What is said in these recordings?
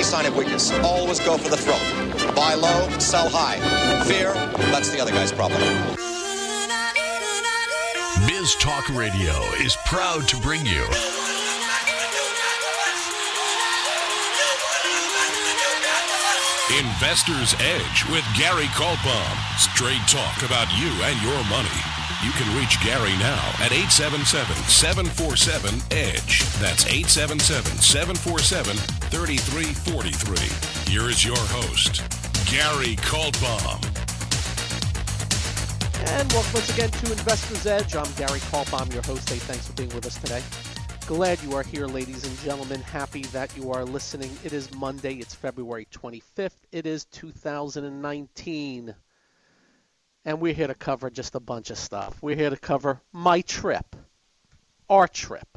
sign of weakness. Always go for the throat. Buy low, sell high. Fear, that's the other guy's problem. Biz Talk Radio is proud to bring you Investor's Edge with Gary Kaltbaum. Straight talk about you and your money. You can reach Gary now at 877-747-EDGE. That's 877-747-3343. Here is your host, Gary Kaltbaum. And welcome once again to Investor's Edge. I'm Gary Kaltbaum, your host. Hey, thanks for being with us today. Glad you are here, ladies and gentlemen. Happy that you are listening. It is Monday. It's February 25th. It is 2019. And we're here to cover just a bunch of stuff. We're here to cover my trip, our trip,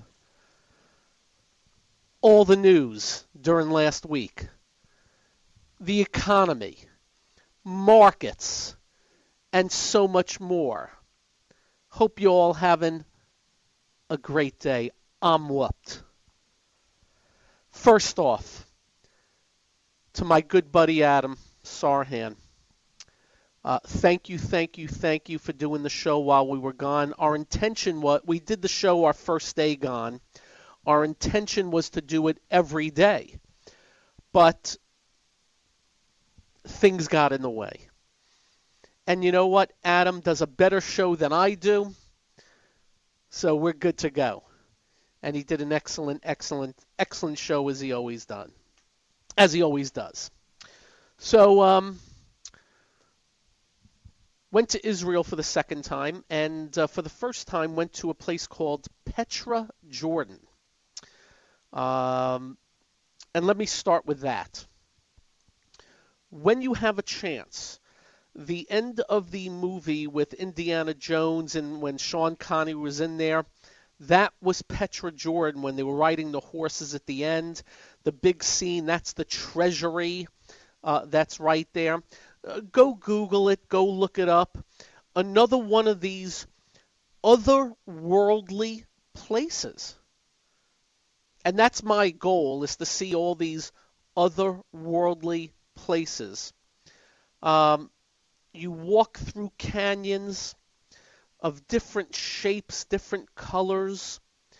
all the news during last week, the economy, markets, and so much more. Hope you all having a great day. I'm whooped. First off, to my good buddy Adam Sarhan. Thank you for doing the show while we were gone. Our intention was, we did the show our first day gone. Our intention was to do it every day. But things got in the way. And you know what? Adam does a better show than I do. So we're good to go. And he did an excellent show as he always does. So, went to Israel for the second time, and for the first time went to a place called Petra, Jordan. And let me start with that. When you have a chance, the end of the movie with Indiana Jones and when Sean Connery was in there, that was Petra, Jordan, when they were riding the horses at the end. The big scene, that's the treasury. That's right there. Go Google it. Go look it up. Another one of these otherworldly places. And that's my goal, is to see all these otherworldly places. You walk through canyons of different shapes, different colors,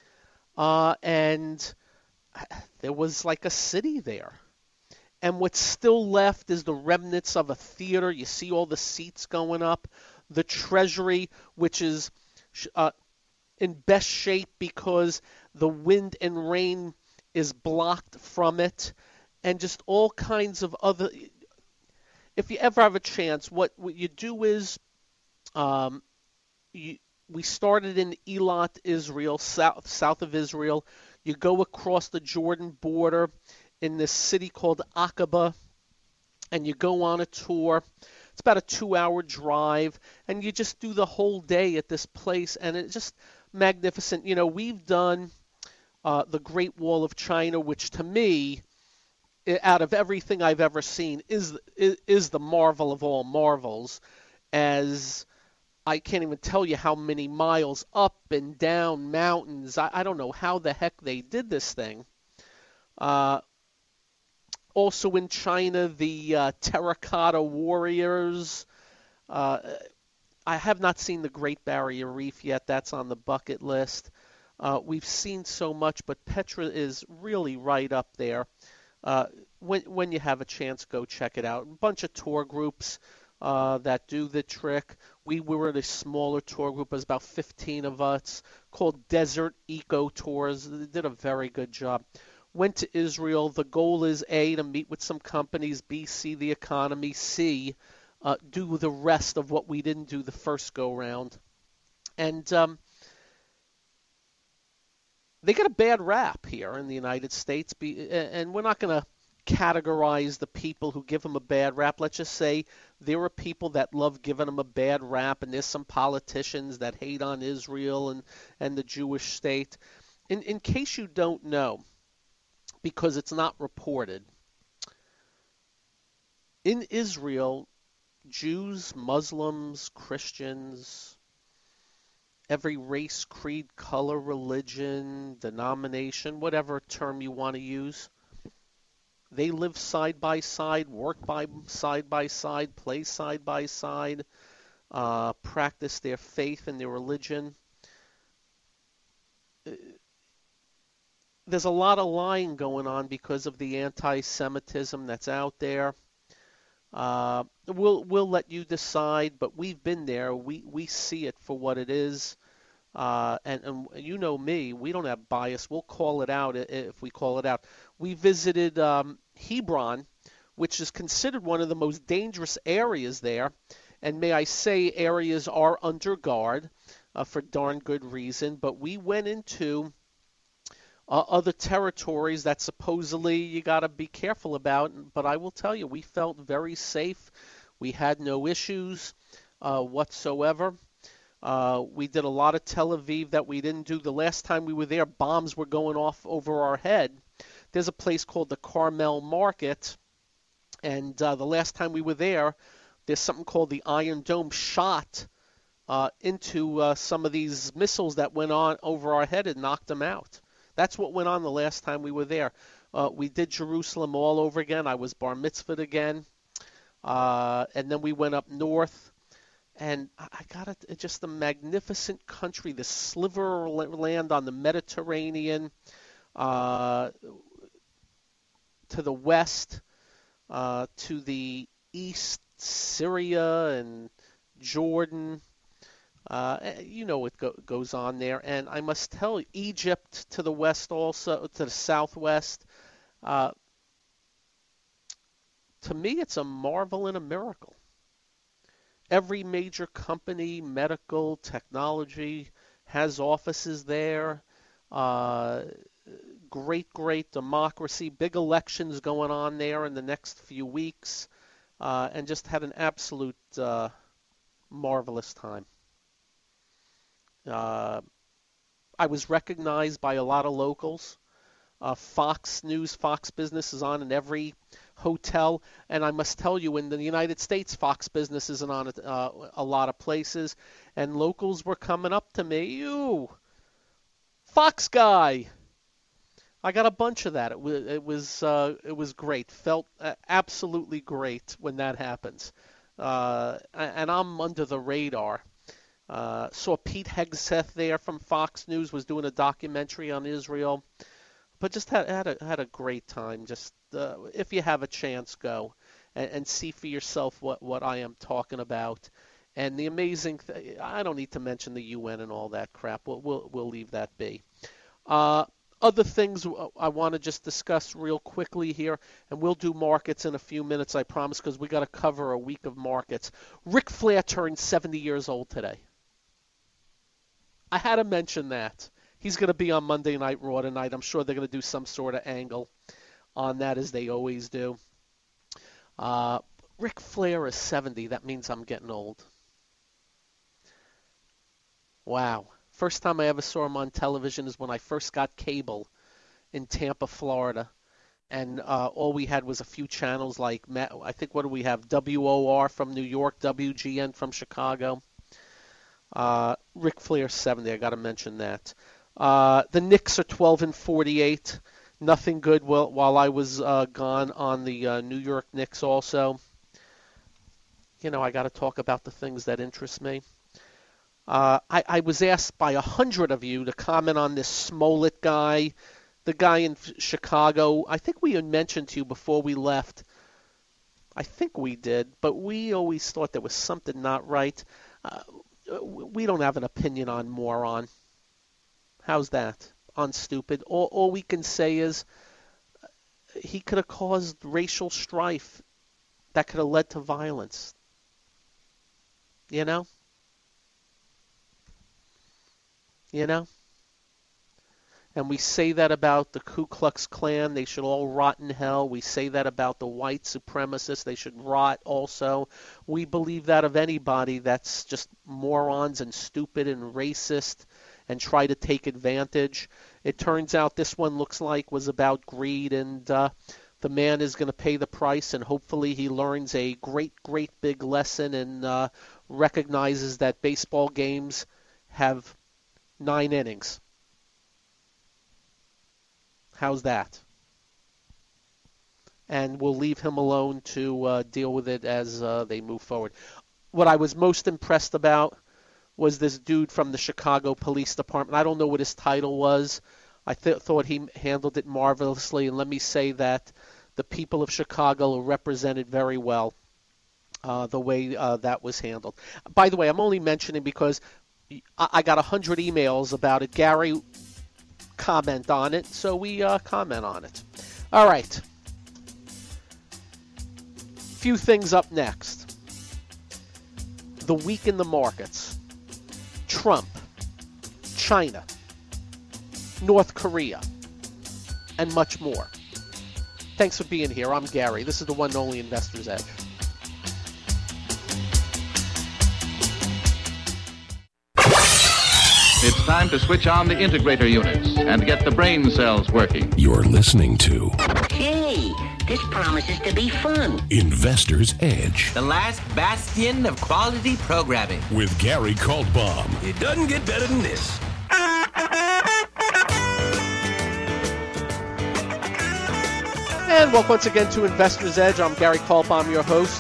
and there was like a city there. And what's still left is the remnants of a theater. You see all the seats going up. The treasury, which is in best shape because the wind and rain is blocked from it. And just all kinds of other... If you ever have a chance, what you do is... we started in Eilat, Israel, south of Israel. You go across the Jordan border in this city called Aqaba, and you go on a tour. It's about a 2-hour drive, and you just do the whole day at this place, and it's just magnificent. You know, we've done the Great Wall of China, which to me, out of everything I've ever seen, is the marvel of all marvels, as I can't even tell you how many miles up and down mountains. I don't know how the heck they did this thing. Also in China, the terracotta warriors. I have not seen the Great Barrier Reef yet. That's on the bucket list. We've seen so much, but Petra is really right up there. When you have a chance, go check it out. A bunch of tour groups that do the trick. We were in a smaller tour group. It was about 15 of us, called Desert Eco Tours. They did a very good job. Went to Israel. The goal is A, to meet with some companies, B, see the economy, C, do the rest of what we didn't do the first go-round. And they got a bad rap here in the United States, and we're not going to categorize the people who give them a bad rap. Let's just say there are people that love giving them a bad rap, and there's some politicians that hate on Israel and the Jewish state. In case you don't know, because it's not reported, in Israel, Jews, Muslims, Christians, every race, creed, color, religion, denomination, whatever term you want to use, They live side by side, work side by side, play side by side, practice their faith and their religion. There's a lot of lying going on because of the anti-Semitism that's out there. We'll let you decide, but we've been there. We see it for what it is. And you know me, we don't have bias. We'll call it out if we call it out. We visited Hebron, which is considered one of the most dangerous areas there. And may I say, areas are under guard for darn good reason. But we went into other territories that supposedly you got to be careful about. But I will tell you, we felt very safe. We had no issues whatsoever. We did a lot of Tel Aviv that we didn't do. The last time we were there, bombs were going off over our head. There's a place called the Carmel Market, and the last time we were there, there's something called the Iron Dome shot into some of these missiles that went on over our head and knocked them out. That's what went on the last time we were there. We did Jerusalem all over again. I was bar mitzvahed again. And then we went up north. And I got it, it's just a magnificent country, this sliver of land on the Mediterranean, to the west, to the east, Syria and Jordan. You know what goes on there. And I must tell you, Egypt to the west also, to the southwest. To me, it's a marvel and a miracle. Every major company, medical, technology, has offices there. Great democracy. Big elections going on there in the next few weeks. And just had an absolute marvelous time. I was recognized by a lot of locals. Fox News, Fox Business is on in every hotel, and I must tell you, in the United States, Fox Business isn't on a lot of places, and locals were coming up to me, "You, Fox guy." I got a bunch of that. It was great. Felt absolutely great when that happens, and I'm under the radar. Saw Pete Hegseth there from Fox News was doing a documentary on Israel. But just had a great time. Just if you have a chance, go and see for yourself what I am talking about. And the amazing I don't need to mention the UN and all that crap. We'll leave that be. Other things I want to just discuss real quickly here, and we'll do markets in a few minutes, I promise, because we got to cover a week of markets. Ric Flair turned 70 years old today. I had to mention that. He's going to be on Monday Night Raw tonight. I'm sure they're going to do some sort of angle on that, as they always do. Ric Flair is 70. That means I'm getting old. Wow. First time I ever saw him on television is when I first got cable in Tampa, Florida. And all we had was a few channels like, I think, what do we have? WOR from New York, WGN from Chicago. Ric Flair 70. I got to mention that. The Knicks are 12-48. Nothing good while I was gone on the New York Knicks also. You know, I got to talk about the things that interest me. I was asked by 100 of you to comment on this Smollett guy, the guy in Chicago. I think we had mentioned to you before we left. I think we did, but we always thought there was something not right. We don't have an opinion on moron. How's that? On stupid. All we can say is he could have caused racial strife that could have led to violence. You know? You know? And we say that about the Ku Klux Klan. They should all rot in hell. We say that about the white supremacists. They should rot also. We believe that of anybody that's just morons and stupid and racist and try to take advantage. It turns out this one looks like was about greed, and the man is going to pay the price, and hopefully he learns a great big lesson and recognizes that baseball games have 9 innings. How's that? and we'll leave him alone to deal with it as they move forward. What I was most impressed about was this dude from the Chicago Police Department. I don't know what his title was. I thought he handled it marvelously, and let me say that the people of Chicago are represented very well, the way that was handled. By the way, I'm only mentioning because I got 100 emails about it. Gary, comment on it, so we comment on it. All right. Few things up next. The week in the markets. Trump, China, North Korea, and much more. Thanks for being here. I'm Gary. This is the one and only Investor's Edge. It's time to switch on the integrator units and get the brain cells working. You're listening to Hey, this promises to be fun. Investor's Edge The last bastion of quality programming. with Gary Kaltbaum. It doesn't get better than this. And welcome once again to Investor's Edge. I'm Gary Kaltbaum, your host.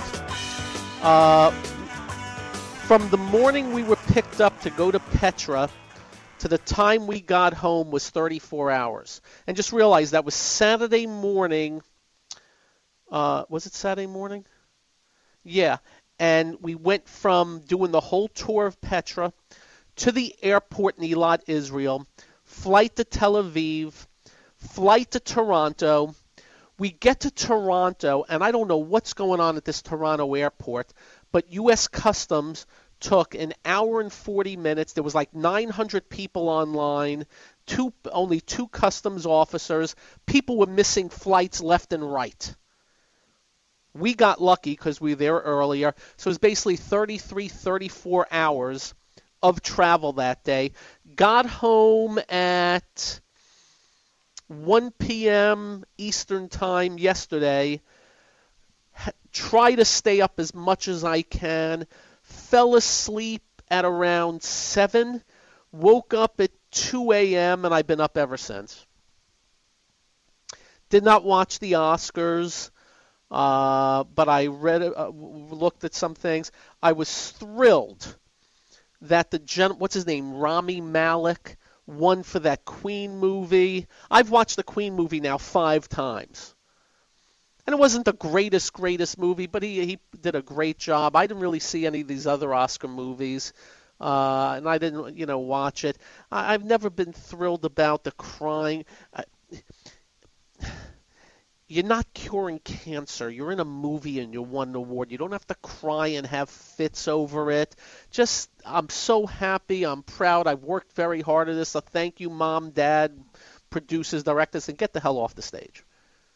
From the morning we were picked up to go to Petra to the time we got home was 34 hours. And just realize that was Saturday morning. Was it Saturday morning? Yeah. And we went from doing the whole tour of Petra to the airport in Eilat, Israel, flight to Tel Aviv, flight to Toronto. We get to Toronto, and I don't know what's going on at this Toronto airport, but U.S. Customs took an hour and 40 minutes. There was like 900 people online, only two customs officers. People were missing flights left and right. We got lucky because we were there earlier. So it was basically 33, 34 hours of travel that day. Got home at 1 p.m. Eastern Time yesterday. Try to stay up as much as I can. Fell asleep at around 7. Woke up at 2 a.m. and I've been up ever since. Did not watch the Oscars, but I looked at some things. I was thrilled that what's his name, Rami Malek, won for that Queen movie. I've watched the Queen movie now 5 times. And it wasn't the greatest movie, but he did a great job. I didn't really see any of these other Oscar movies, and I didn't, watch it. I've never been thrilled about the crying. You're not curing cancer. You're in a movie and you won an award. You don't have to cry and have fits over it. I'm so happy. I'm proud. I've worked very hard at this. So thank you, Mom, Dad, producers, directors, and get the hell off the stage.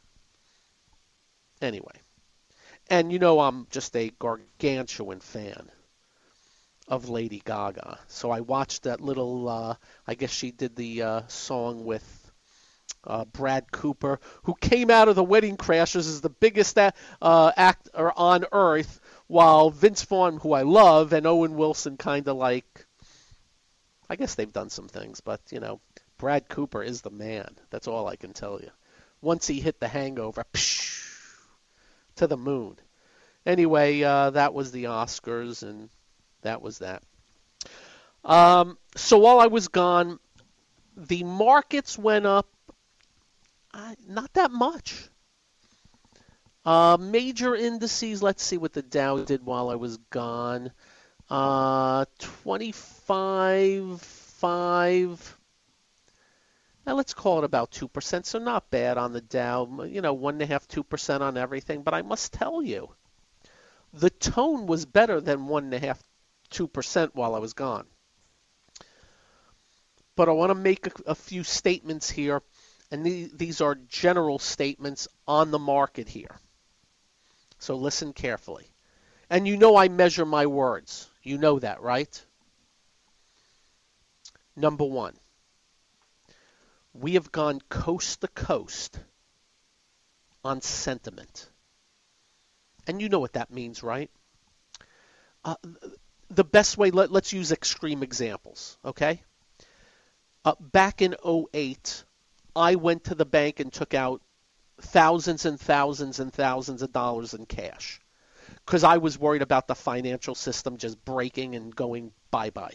Anyway, and I'm just a gargantuan fan of Lady Gaga. So I watched that little, I guess she did the song with Brad Cooper, who came out of the Wedding Crashers as the biggest actor on earth, while Vince Vaughn, who I love, and Owen Wilson kind of like, I guess they've done some things, but, Brad Cooper is the man. That's all I can tell you. Once he hit The Hangover, to the moon. Anyway, that was the Oscars, and that was that. So while I was gone, the markets went up not that much. Major indices, let's see what the Dow did while I was gone. 25.5. Now let's call it about 2%, so not bad on the Dow, 1.5%, 2% on everything. But I must tell you, the tone was better than 1.5%, 2% while I was gone. But I want to make a few statements here, and these are general statements on the market here. So listen carefully. And I measure my words. You know that, right? Number one. We have gone coast to coast on sentiment. And you know what that means, right? The best way, let's use extreme examples, okay? Back in 2008, I went to the bank and took out thousands and thousands and thousands of dollars in cash because I was worried about the financial system just breaking and going bye-bye.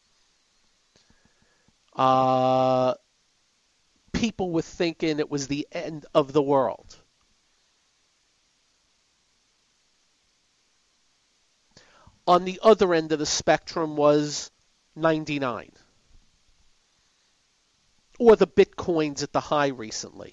People were thinking it was the end of the world. On the other end of the spectrum was 99. Or the Bitcoins at the high recently.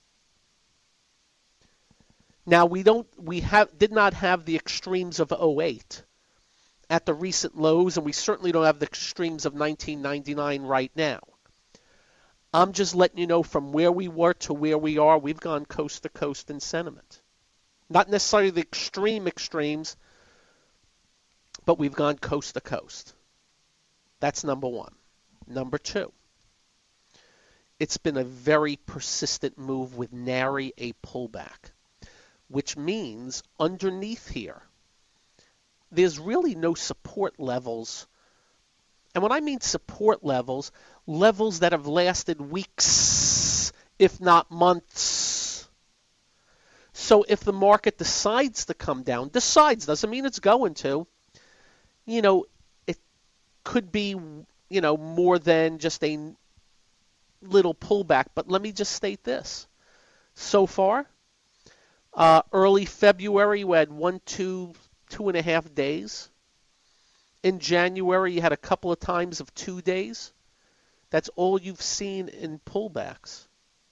Now we did not have the extremes of 08 at the recent lows, and we certainly don't have the extremes of 1999 right now. I'm just letting you know from where we were to where we are, we've gone coast to coast in sentiment. Not necessarily the extremes, but we've gone coast to coast. That's number one. Number two, it's been a very persistent move with nary a pullback, which means underneath here, there's really no support levels. And when I mean support levels, levels that have lasted weeks, if not months. So if the market decides to come down, doesn't mean it's going to, it could be, more than just a little pullback. But let me just state this. So far, early February, we had 2.5 days. In January, you had a couple of times of 2 days. That's all you've seen in pullbacks.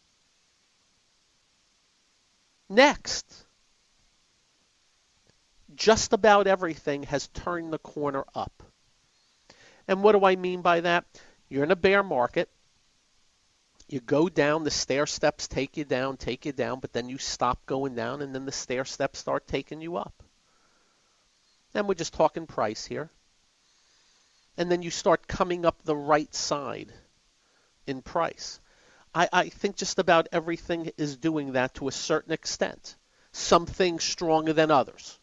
Next, just about everything has turned the corner up. And what do I mean by that? You're in a bear market. You go down, the stair steps take you down, but then you stop going down, and then the stair steps start taking you up. And we're just talking price here. And then you start coming up the right side in price. I think just about everything is doing that to a certain extent. Some things stronger than others.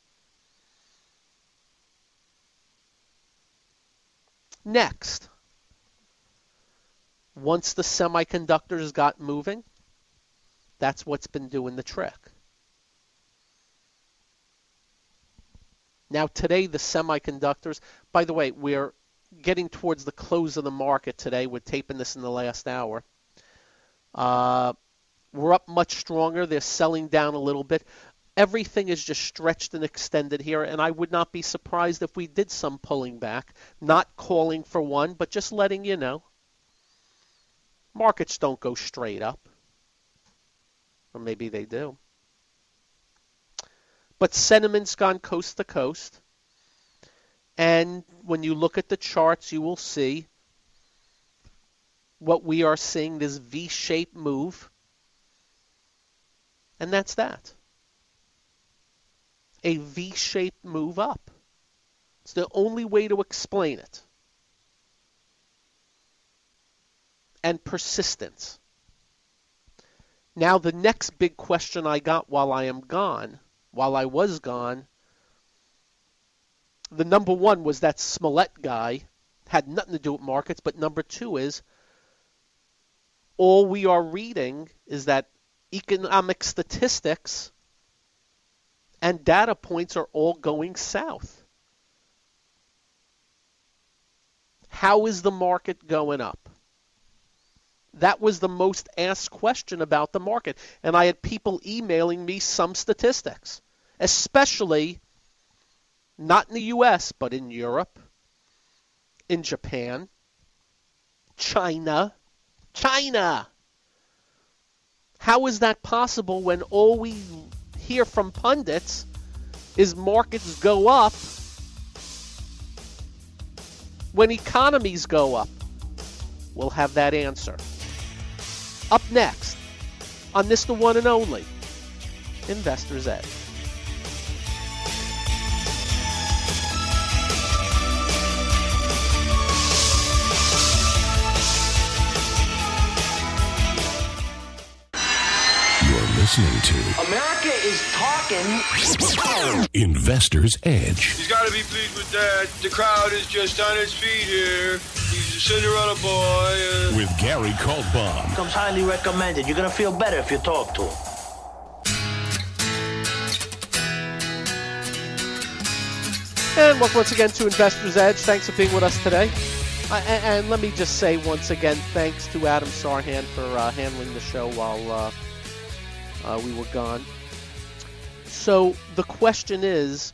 Next, once the semiconductors got moving, that's what's been doing the trick. Now today, the semiconductors, by the way, we're getting towards the close of the market today. We're taping this in the last hour. We're up much stronger. They're selling down a little bit. Everything is just stretched and extended here, and I would not be surprised if we did some pulling back. Not calling for one, but just letting you know. Markets don't go straight up. Or maybe they do. But sentiment's gone coast to coast. And when you look at the charts, you will see what we are seeing, this V-shaped move. And that's that. A V-shaped move up. It's the only way to explain it. And persistence. Now the next big question I got while I was gone, the number one was that Smollett guy, had nothing to do with markets, but number two is, all we are reading is that economic statistics and data points are all going south. How is the market going up? That was the most asked question about the market. And I had people emailing me some statistics, especially not in the U.S., but in Europe, in Japan, China. How is that possible when all we hear from pundits is markets go up when economies go up? We'll have that answer. Up next, on this the one and only Investor's Edge. Listening to America is talking. Investor's Edge. He's got to be pleased with that. The crowd is just on its feet here. He's a Cinderella boy. With Gary Kaltbaum. Comes highly recommended. You're going to feel better if you talk to him. And welcome once again to Investor's Edge. Thanks for being with us today. And let me just say once again, thanks to Adam Sarhan for handling the show while we were gone. So the question is,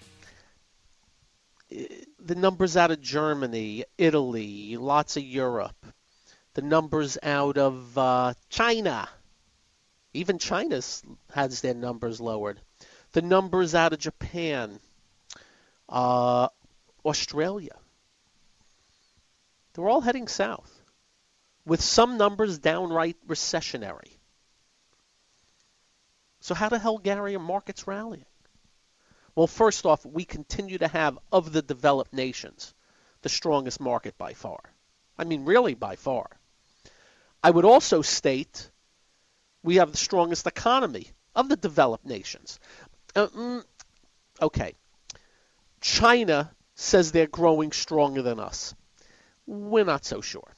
the numbers out of Germany, Italy, lots of Europe, the numbers out of China, even China has their numbers lowered, the numbers out of Japan, Australia, they're all heading south, with some numbers downright recessionary. So how the hell, Gary, are markets rallying? Well, first off, we continue to have, of the developed nations, the strongest market by far. I mean, really by far. I would also state we have the strongest economy of the developed nations. Okay. China says they're growing stronger than us. We're not so sure.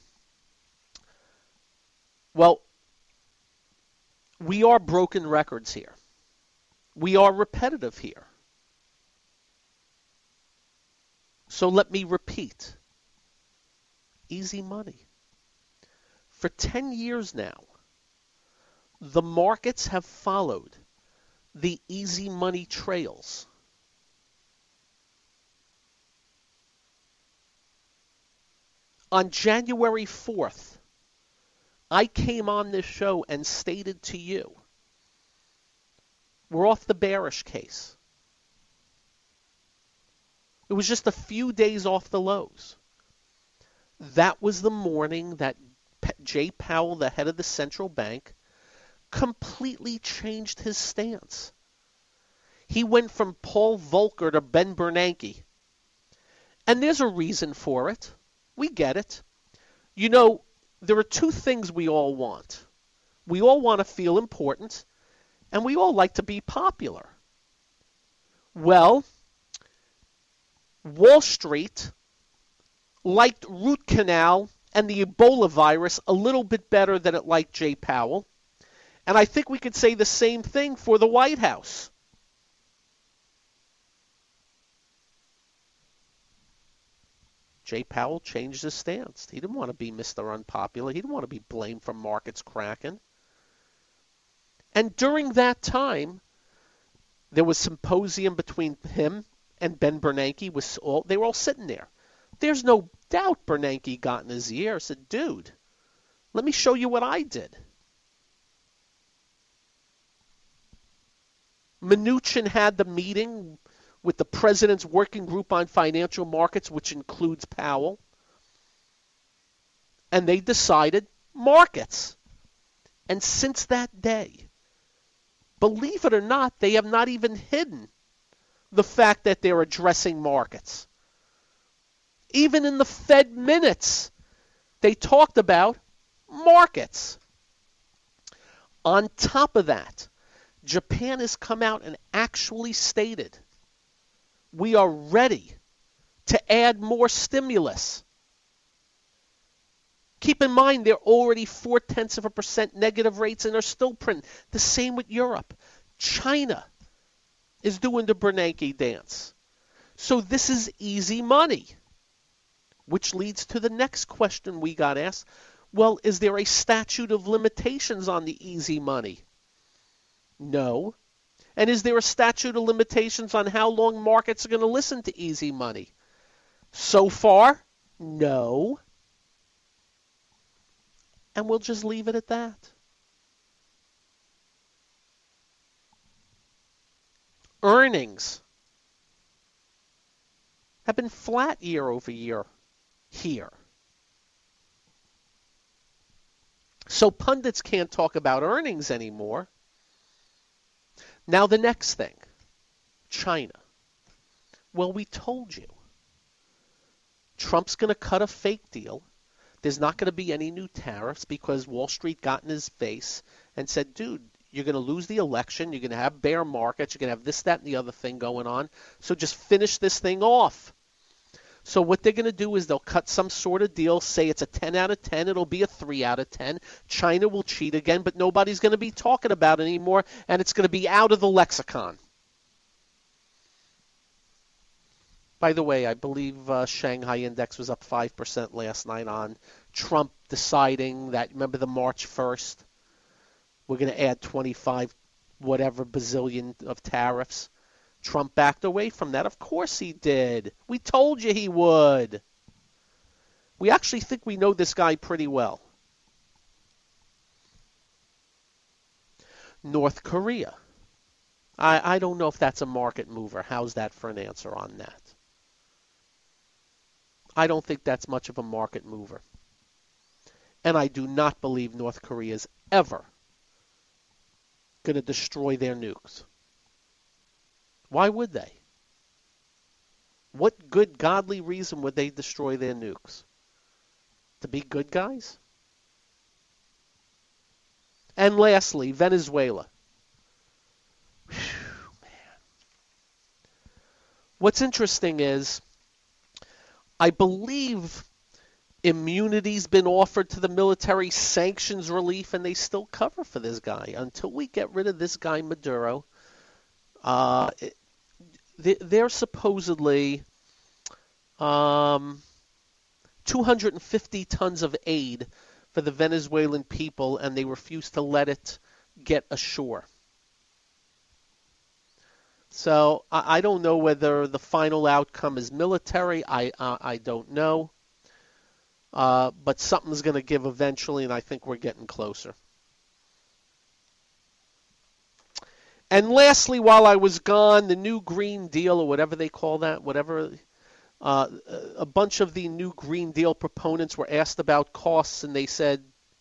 Well, we are broken records here. We are repetitive here. So let me repeat. Easy money. For 10 years now, the markets have followed the easy money trails. On January 4th, I came on this show and stated to you, we're off the bearish case. It was just a few days off the lows. That was the morning that Jay Powell, the head of the central bank, completely changed his stance. He went from Paul Volcker to Ben Bernanke. And there's a reason for it. We get it. You know, there are two things we all want. We all want to feel important, and we all like to be popular. Well, Wall Street liked root canal and the Ebola virus a little bit better than it liked Jay Powell. And I think we could say the same thing for the White House. Jay Powell changed his stance. He didn't want to be Mr. Unpopular. He didn't want to be blamed for markets cracking. And during that time, there was symposium between him and Ben Bernanke. They were all sitting there. There's no doubt Bernanke got in his ear and said, dude, let me show you what I did. Mnuchin had the meeting with the President's Working Group on Financial Markets, which includes Powell. And they decided markets. And since that day, believe it or not, they have not even hidden the fact that they're addressing markets. Even in the Fed minutes, they talked about markets. On top of that, Japan has come out and actually stated, we are ready to add more stimulus. Keep in mind, they're already 0.4% negative rates and are still printing. The same with Europe. China is doing the Bernanke dance. So this is easy money, which leads to the next question we got asked. Well, is there a statute of limitations on the easy money? No. And is there a statute of limitations on how long markets are going to listen to easy money? So far, no. And we'll just leave it at that. Earnings have been flat year over year here. So pundits can't talk about earnings anymore. Now the next thing, China. Well, we told you. Trump's going to cut a fake deal. There's not going to be any new tariffs because Wall Street got in his face and said, dude, you're going to lose the election. You're going to have bear markets. You're going to have this, that, and the other thing going on. So just finish this thing off. So what they're going to do is they'll cut some sort of deal, say it's a 10 out of 10, it'll be a 3 out of 10. China will cheat again, but nobody's going to be talking about it anymore, and it's going to be out of the lexicon. By the way, I believe Shanghai Index was up 5% last night on Trump deciding that, remember the March 1st, we're going to add 25 whatever bazillion of tariffs. Trump backed away from that. Of course he did. We told you he would. We actually think we know this guy pretty well. North Korea. I don't know if that's a market mover. How's that for an answer on that? I don't think that's much of a market mover. And I do not believe North Korea is ever going to destroy their nukes. Why would they? What good godly reason would they destroy their nukes? To be good guys? And lastly, Venezuela. Whew, man. What's interesting is, I believe immunity's been offered to the military, sanctions relief, and they still cover for this guy. Until we get rid of this guy, Maduro, they're supposedly 250 tons of aid for the Venezuelan people, and they refuse to let it get ashore. So I don't know whether the final outcome is military. I don't know. But something's going to give eventually, and I think we're getting closer. And lastly, while I was gone, the new Green Deal, or whatever they call that, a bunch of the new Green Deal proponents were asked about costs, and they said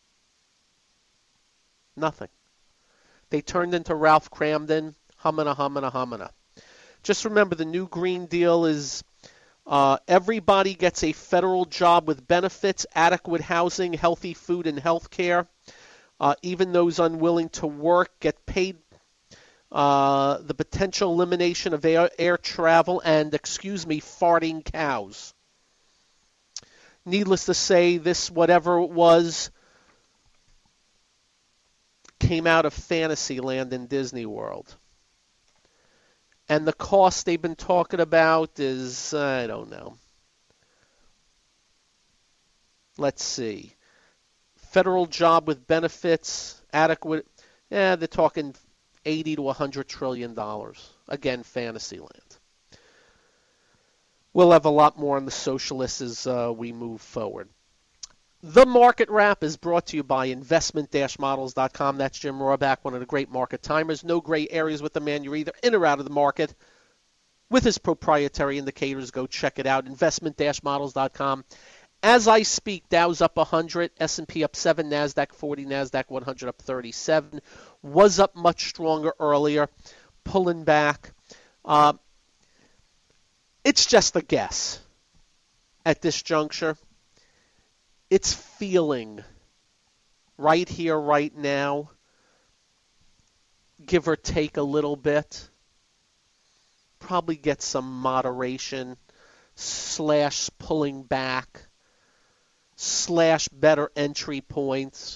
nothing. They turned into Ralph Cramden, humana, humana, humana. Just remember, the new Green Deal is everybody gets a federal job with benefits, adequate housing, healthy food, and health care. Even those unwilling to work get paid. The potential elimination of air travel and, farting cows. Needless to say, this, whatever it was, came out of Fantasyland in Disney World. And the cost they've been talking about is, I don't know. Let's see. Federal job with benefits, adequate. They're talking $80 to $100 trillion. Again, Fantasyland. We'll have a lot more on the socialists as we move forward. The Market Wrap is brought to you by investment-models.com. That's Jim Rohrback, one of the great market timers. No gray areas with the man. You're either in or out of the market. With his proprietary indicators, go check it out, investment-models.com. As I speak, Dow's up 100, S&P up 7, NASDAQ 40, NASDAQ 100 up 37. Was up much stronger earlier, pulling back. It's just a guess at this juncture. It's feeling right here, right now, give or take a little bit. Probably get some moderation, / pulling back, / better entry points.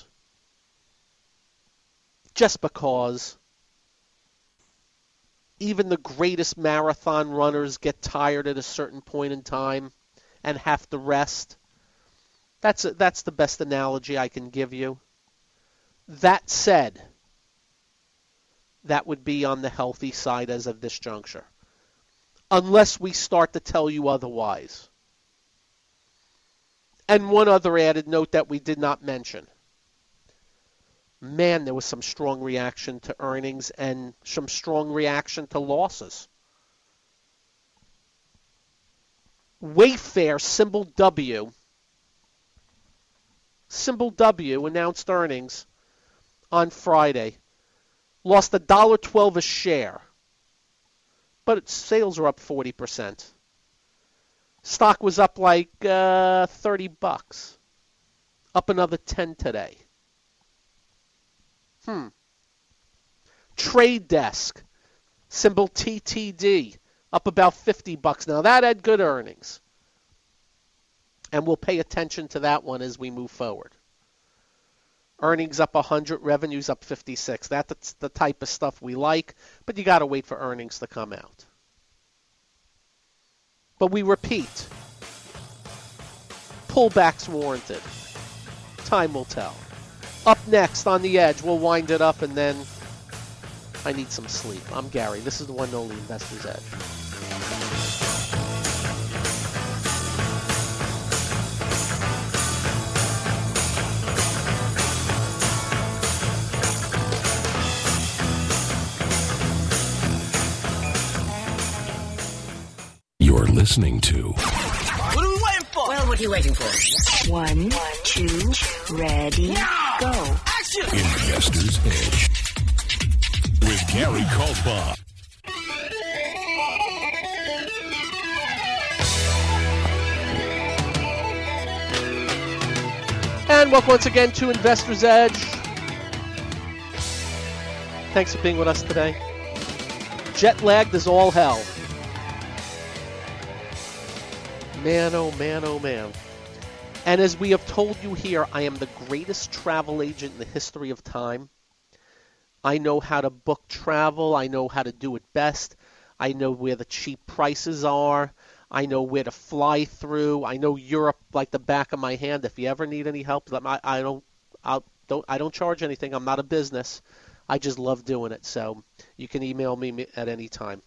Just because even the greatest marathon runners get tired at a certain point in time and have to rest. That's the best analogy I can give you. That said, that would be on the healthy side as of this juncture. Unless we start to tell you otherwise. And one other added note that we did not mention. Man, there was some strong reaction to earnings and some strong reaction to losses. Wayfair, symbol W, announced earnings on Friday. Lost $1.12 a share, but its sales are up 40%. Stock was up like $30, up another 10 today. Trade Desk, symbol TTD, up about $50. Now that had good earnings. And we'll pay attention to that one as we move forward. Earnings up 100, revenues up 56. That's the type of stuff we like, but you got to wait for earnings to come out. But we repeat, pullbacks warranted. Time will tell. Up next on The Edge, we'll wind it up, and then I need some sleep. I'm Gary. This is the one and only Investor's Edge. You're listening to What are we waiting for? Well, what are you waiting for? 1, 2, ready, go. Action! Investor's Edge with Gary Kaltbaum. And welcome once again to Investor's Edge. Thanks for being with us today. Jet lagged as all hell. Man, oh man, oh man. And as we have told you here, I am the greatest travel agent in the history of time. I know how to book travel. I know how to do it best. I know where the cheap prices are. I know where to fly through. I know Europe like the back of my hand. If you ever need any help, I don't charge anything. I'm not a business. I just love doing it. So you can email me at any time.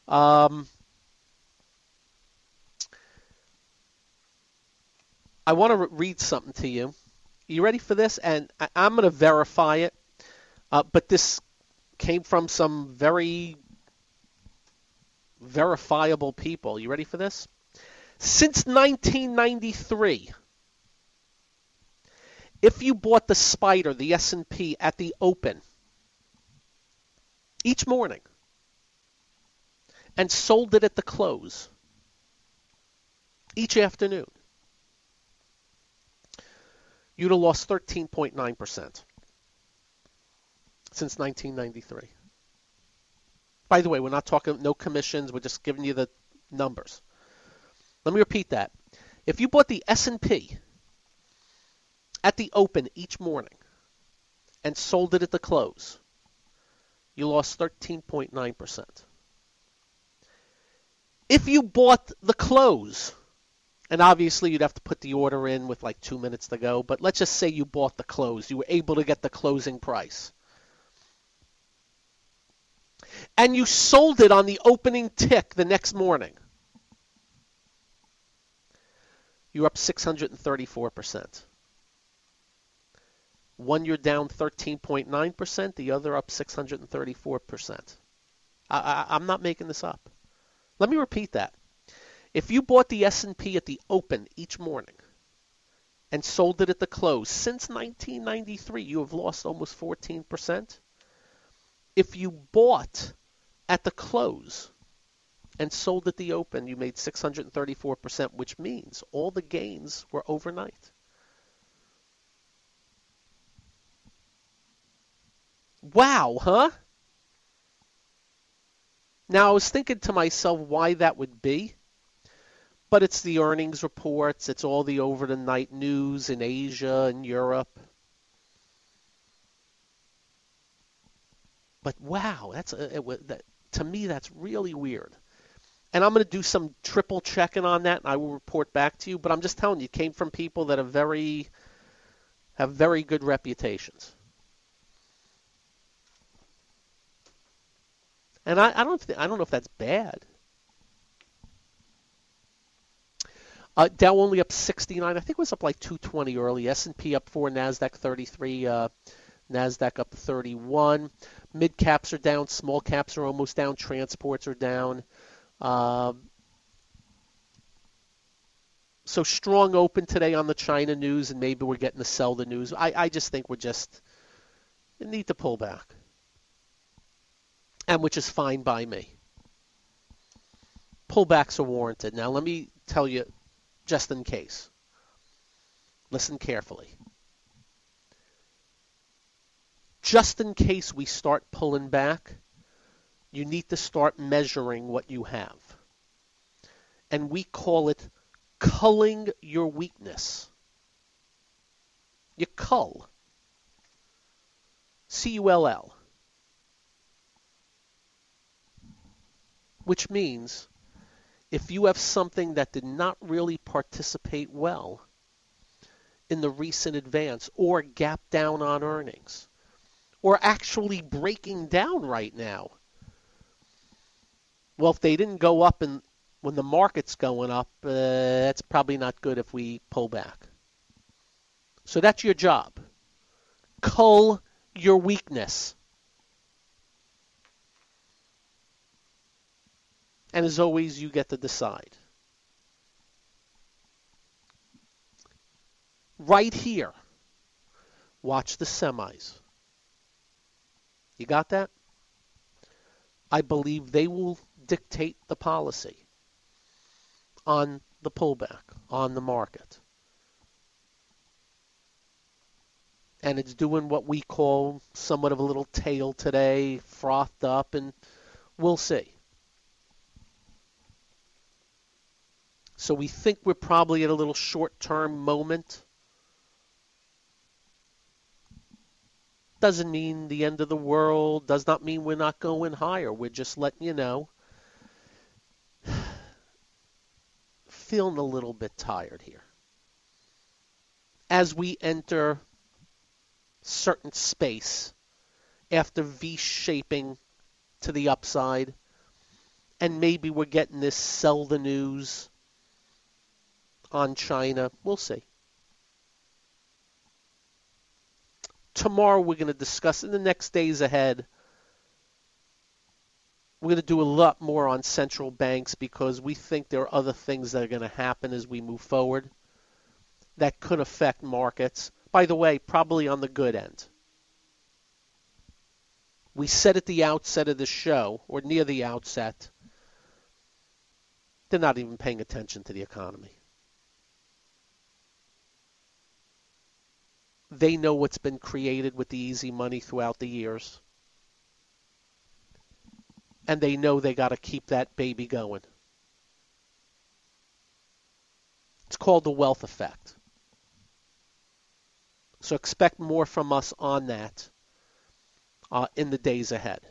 I want to read something to you. You ready for this? And I'm going to verify it. But this came from some very verifiable people. You ready for this? Since 1993, if you bought the Spider, the S&P, at the open each morning and sold it at the close each afternoon, you'd have lost 13.9% since 1993. By the way, we're not talking no commissions. We're just giving you the numbers. Let me repeat that. If you bought the S&P at the open each morning and sold it at the close, you lost 13.9%. If you bought the close, and obviously you'd have to put the order in with like 2 minutes to go, but let's just say you bought the close. You were able to get the closing price. And you sold it on the opening tick the next morning. You're up 634%. One, you're down 13.9%. The other up 634%. I'm not making this up. Let me repeat that. If you bought the S&P at the open each morning and sold it at the close, since 1993, you have lost almost 14%. If you bought at the close and sold at the open, you made 634%, which means all the gains were overnight. Wow, huh? Now, I was thinking to myself why that would be, but it's the earnings reports, it's all the over-the-night news in Asia and Europe. But wow, to me, that's really weird. And I'm going to do some triple checking on that, and I will report back to you. But I'm just telling you, it came from people that have very good reputations. And I don't know if that's bad. Dow only up 69. I think it was up like 220 early. S&P up 4, NASDAQ 33, NASDAQ up 31. Mid caps are down, small caps are almost down, transports are down. So strong open today on the China news, and maybe we're getting to sell the news. I just think we need to pull back, and which is fine by me. Pullbacks are warranted. Now let me tell you, just in case, listen carefully. Just in case we start pulling back, you need to start measuring what you have. And we call it culling your weakness. You cull. C-U-L-L. Which means if you have something that did not really participate well in the recent advance or gap down on earnings or actually breaking down right now, well, if they didn't go up and when the market's going up, that's probably not good if we pull back. So that's your job. Cull your weakness. And as always, you get to decide. Right here, watch the semis. You got that? I believe they will dictate the policy on the pullback, on the market. And it's doing what we call somewhat of a little tail today, frothed up, and we'll see. So we think we're probably at a little short-term moment. Doesn't mean the end of the world, does not mean we're not going higher. We're just letting you know. Feeling a little bit tired here. As we enter certain space after V-shaping to the upside, and maybe we're getting this sell the news on China. We'll see. Tomorrow we're going to discuss, in the next days ahead, we're going to do a lot more on central banks because we think there are other things that are going to happen as we move forward that could affect markets. By the way, probably on the good end. We said at the outset of the show, or near the outset, they're not even paying attention to the economy. They know what's been created with the easy money throughout the years. And they know they got to keep that baby going. It's called the wealth effect. So expect more from us on that in the days ahead.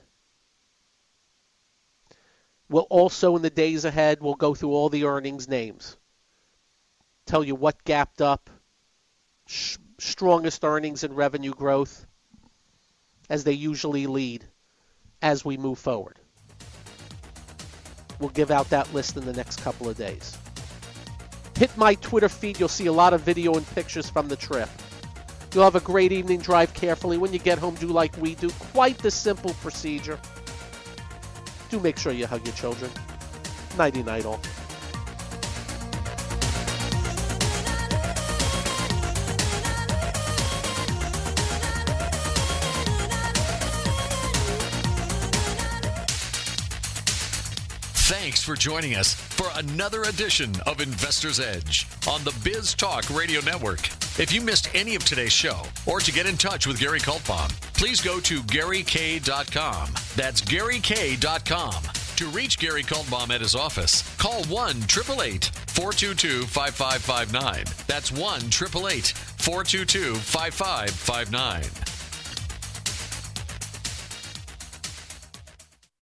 We'll also, in the days ahead, we'll go through all the earnings names. Tell you what gapped up, strongest earnings and revenue growth, as they usually lead as we move forward. We'll give out that list in the next couple of days. Hit my Twitter feed. You'll see a lot of video and pictures from the trip. You'll have a great evening. Drive carefully. When you get home, do like we do. Quite the simple procedure. Do make sure you hug your children. Nighty-night all. Thanks for joining us for another edition of Investor's Edge on the Biz Talk Radio Network. If you missed any of today's show or to get in touch with Gary Kaltbaum, please go to GaryK.com. That's GaryK.com. To reach Gary Kaltbaum at his office, call 1-888-422-5559. That's 1-888-422-5559.